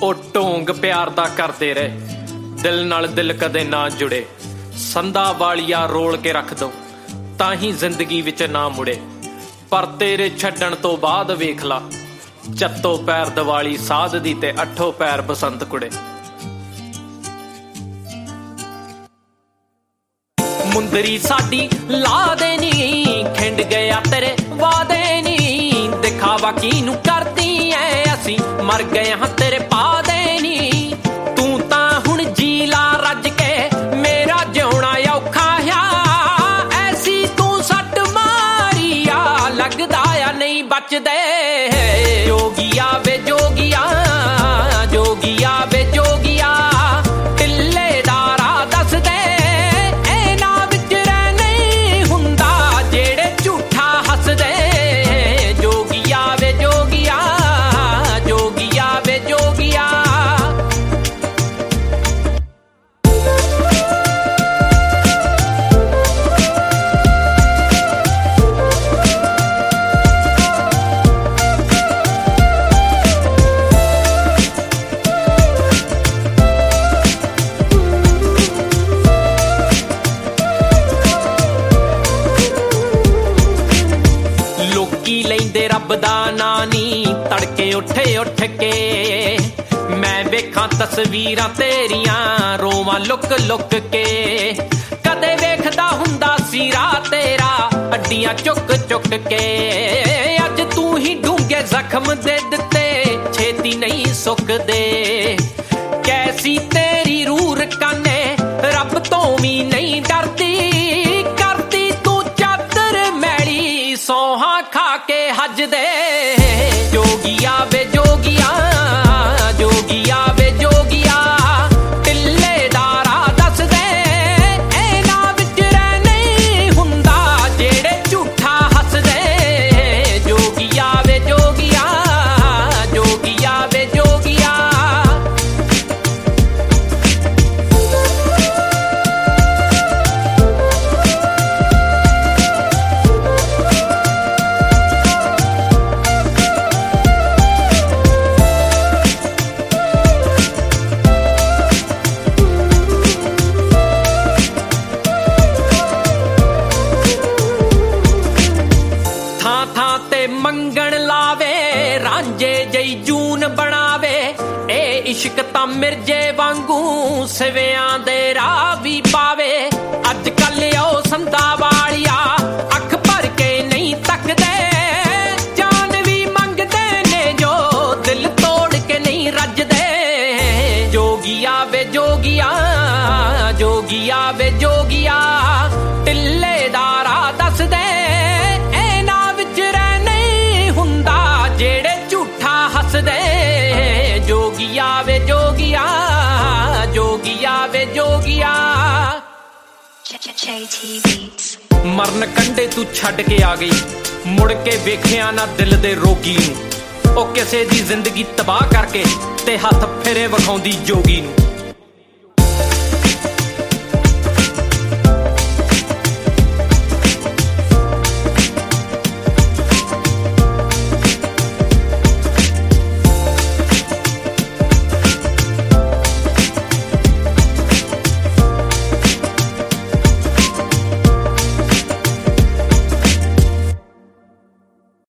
ਉਹ ਢੋਂਗ ਪਿਆਰ ਦਾ ਕਰਦੇ ਰਹੇ, ਦਿਲ ਨਾਲ ਦਿਲ ਕਦੇ ਨਾ ਜੁੜੇ। ਸੰਦਾ ਵਾਲੀਆ ਰੋਲ ਕੇ ਰੱਖ ਦੋ ਤਾਂ ਹੀ ਜ਼ਿੰਦਗੀ ਵਿੱਚ ਨਾ ਮੁੜੇ। ਪਰ ਤੇਰੇ ਛੱਡਣ ਤੋਂ ਬਾਅਦ ਵੇਖ ਲਾ, ਚੱਤੋ ਪੈਰ ਦੀਵਾਲੀ ਸਾਧ ਦੀ ਤੇ ਅੱਠੋ ਪੈਰ ਬਸੰਤ ਕੁੜੇ। ਮੁੰਦਰੀ ਸਾਡੀ ਲਾ ਦੇ ਨੀ, ਖਿੰਡ ਗਿਆ ਤੇਰੇ ਵਾਦੇ ਨੀ। ਦਿਖਾਵਾ ਕਿਹਨੂੰ ਕਰਦੀ ਐ, ਅਸੀਂ ਮਰ ਗਏ ਹਾਂ ਤੇਰੇ ਪਾ ਦੇ ਨੀ। ਤੂੰ ਤਾਂ ਹੁਣ ਜੀ ਲਾ ਰੱਜ ਕੇ, ਮੇਰਾ ਜਿਉਣਾ ਔਖਾ ਆ। ਐਸੀ ਤੂੰ ਸੱਟ ਮਾਰੀ ਆ, ਲੱਗਦਾ ਆ ਨਹੀਂ ਬਚਦੇ। ਜੋਗੀਆ ਵੇ ਜੋਗੀਆ, ਜੋਗੀਆ ਵੇ ਜੋਗੀਆ, ਢਿੱਲੇ ਦਾ ਰਾਹ ਦੱਸ ਦੇ। ਲੋਕੀ ਲੈਂਦੇ ਰੱਬ ਦਾ ਨਾਂ ਨੀ, ਤੜਕੇ ਉੱਠੇ ਉੱਠ ਕੇ। ਮੈਂ ਵੇਖਾਂ ਤਸਵੀਰਾਂ ਤੇਰੀਆਂ, ਰੋਵਾਂ ਲੁੱਕ ਲੁੱਕ ਕੇ। ਕਦੇ ਵੇਖਦਾ ਹੁੰਦਾ ਸੀ ਰਾਹ ਤੇਰਾ, ਅੱਡੀਆਂ ਚੁੱਕ ਚੁੱਕ ਕੇ। ਅੱਜ ਤੂੰ ਹੀ ਡੂੰਘੇ ਜ਼ਖਮ ਦੇ ਦਿੱਤੇ, ਛੇਤੀ ਨਹੀਂ ਸੁੱਕਦੇ। ਕੈਸੀ ਤੇਰੀ ਰੂਹ ਰਕਾਨੇ, ਰੱਬ ਤੋਂ ਵੀ ਨਹੀਂ ਡਰਦੀ। ਕਰਦੀ ਤੂੰ ਚਾਦਰ ਮੈਲੀ, ਸੌਹਾਂ ਖਾ ਕੇ ਹੱਜਦੇ। ਜੋਗੀਆ ਵੇ ਜੋਗੀਆ, ਜੋਗੀਆ ਵੇ ਜੋਗੀਆ, ਢਿੱਲੇ ਦਾ ਰਾਹ ਦੱਸ ਦੇ। ਇਹਨਾਂ ਵਿੱਚ ਰਹਿ ਨਹੀਂ ਹੁੰਦਾ, ਜਿਹੜੇ ਝੂਠਾ ਹੱਸਦੇ। ਜੋਗੀਆ ਵੇ ਜੋਗੀਆ, ਜੋਗੀਆ ਵੇ ਜੋਗੀਆ। ਥਾਂ ਥਾਂ ਤੇ ਮੰਗਣ ਲਾਵੇ, ਰਾਂਝੇ ਜਈ ਜੂਨ ਬਣਾਵੇ। ਇਹ ਇਸ਼ਕ ਤਾਂ ਮਿਰਜੇ ਵਾਂਗੂ ਸਿਵਿਆਂ ਦੇ ਰਾਹ ਵੀ ਪਾਵੇ। ਅੱਜ ਕੱਲ ਉਹ ਸੰਦਾ ਵਾਲੀਆ, ਅੱਖ ਭਰ ਕੇ ਨਹੀਂ ਤੱਕਦੇ। ਜਾਨ ਵੀ ਮੰਗਦੇ ਨੇ ਜੋ, ਦਿਲ ਤੋੜ ਕੇ ਨਹੀਂ ਰੱਜਦੇ। ਜੋਗੀਆ ਵੇ ਜੋਗੀਆ, ਜੋਗੀਆ ਵੇ ਜੋਗੀਆ, ਢਿੱਲੇ ਦਾ ਰਾਹ ਦੱਸ ਦੇ। ਜਿਹੜੇ ਝੂਠਾ ਹੱਸਦੇ। ਜੋਗੀਆ ਵੇ ਜੋਗੀਆ, ਜੋਗੀਆ ਵੇ ਜੋਗੀਆ। ਮਰਨ ਕੰਢੇ ਤੂੰ ਛੱਡ ਕੇ ਆ ਗਈ, ਮੁੜ ਕੇ ਵੇਖਿਆ ਨਾ ਦਿਲ ਦੇ ਰੋਗੀ ਨੂੰ। ਉਹ ਕਿਸੇ ਦੀ ਜ਼ਿੰਦਗੀ ਤਬਾਹ ਕਰਕੇ ਤੇ ਹੱਥ ਫੇਰੇ ਵਿਖਾਉਂਦੀ ਜੋਗੀ ਨੂੰ।